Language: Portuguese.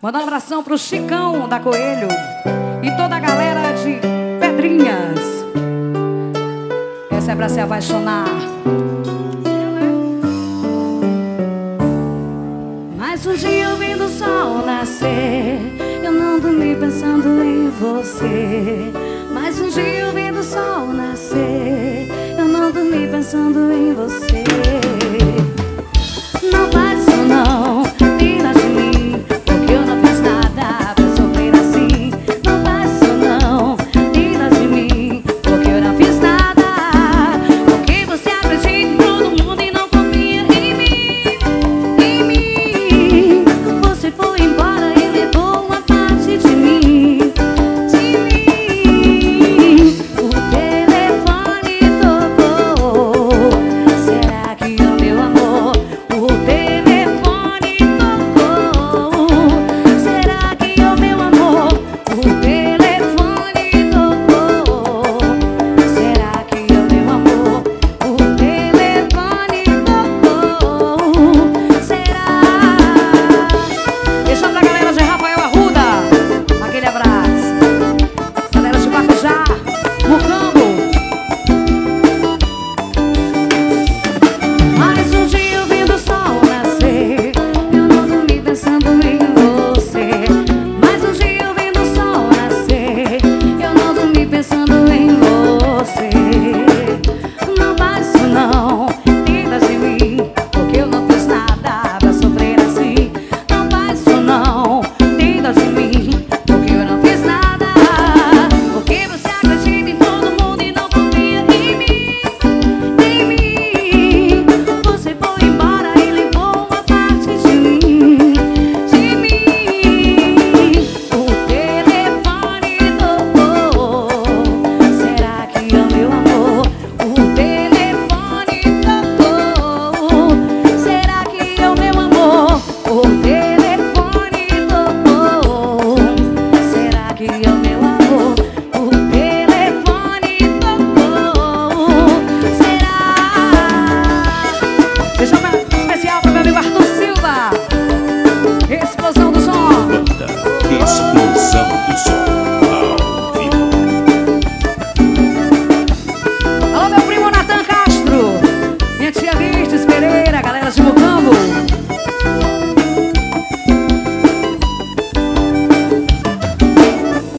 Manda um abração pro Chicão da Coelho e toda a galera de Pedrinhas. Essa é pra se apaixonar. Mais um dia eu vi do sol nascer, eu não dormi pensando em você. Mais um dia eu vi do sol nascer, eu não dormi pensando em você.